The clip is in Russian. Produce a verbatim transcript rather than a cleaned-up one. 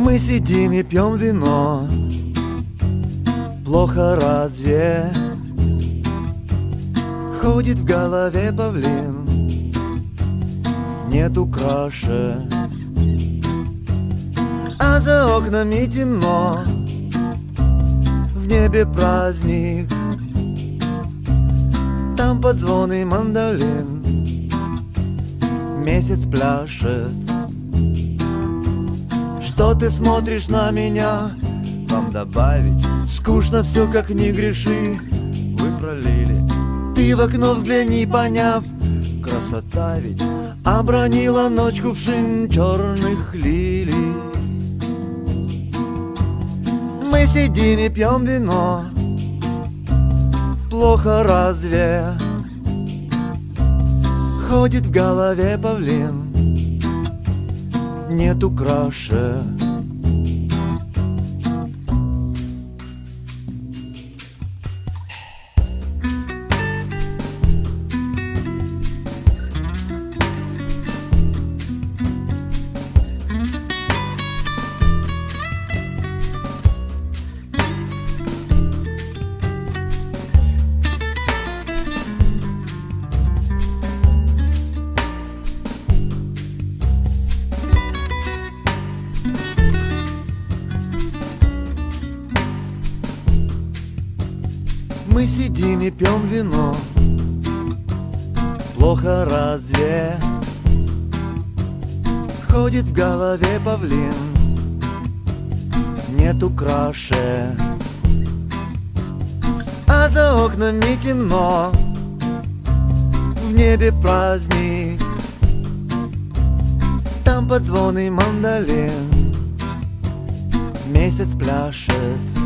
Мы сидим и пьем вино. Плохо разве? Ходит в голове павлин, нету краше. А за окнами темно, в небе праздник. Там под звоны мандолин месяц пляшет. Что ты смотришь на меня? Вам добавить? Скучно все, как не греши. Вы пролили. Ты в окно взгляни, поняв. Красота ведь обронила ночь кувшин черных лилий. Мы сидим и пьем вино. Плохо разве? Ходит в голове павлин, нету краше. Мы сидим и пьем вино. Плохо разве? Ходит в голове павлин, нету краше. А за окнами темно, в небе праздник. Там под звоны мандолин месяц пляшет.